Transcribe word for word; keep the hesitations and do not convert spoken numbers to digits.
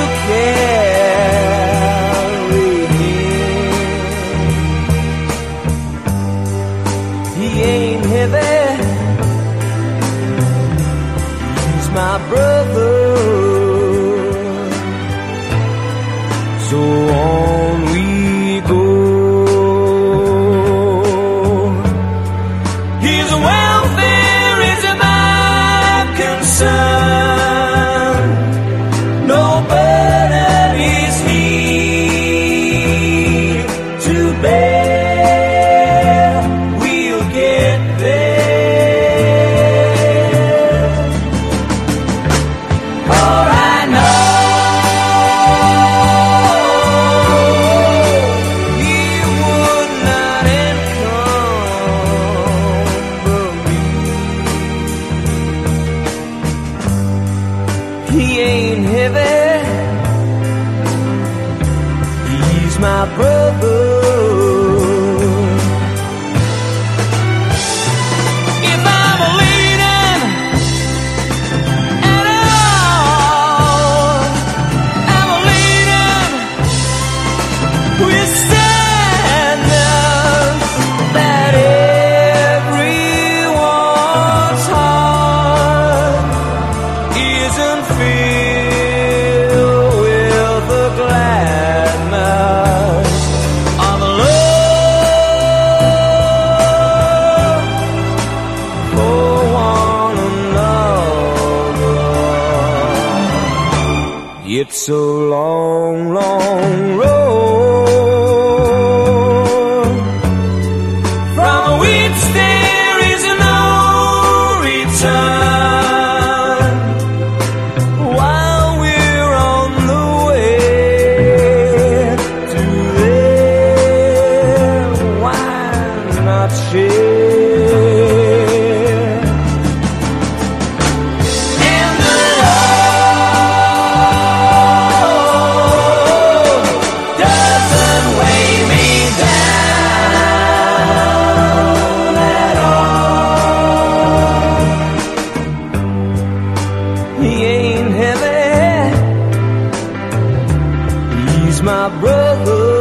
carry him. He ain't heavy, he's my brother. So on we go. His welfare is my concern. No burden is he to bear. We'll get there. For I know he would not encumber me. He ain't heavy, he's my brother. If I'm leading at all, I'm leading with sadness that everyone's heart isn't filled with the gladness of love for one another. It's a long, long road from which there is no return. While we're on the way to there, why not share? And the road doesn't weigh me down at all. He ain't heavy, he's my brother.